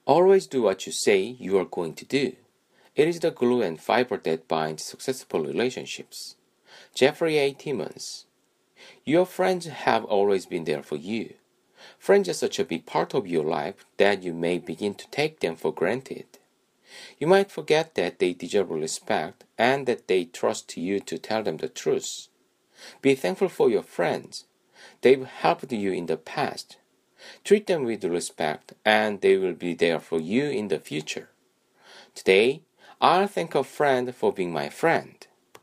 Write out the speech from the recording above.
Always do what you say you are going to do. It is the glue and fiber that binds successful relationships. Jeffrey A. Timmons. Your friends have always been there for you. Friends are such a big part of your life that you may begin to take them for granted. You might forget that they deserve respect and that they trust you to tell them the truth. Be thankful for your friends. They've helped you in the past. Treat them with respect and they will be there for you in the future. Today, I'll thank a friend for being my friend.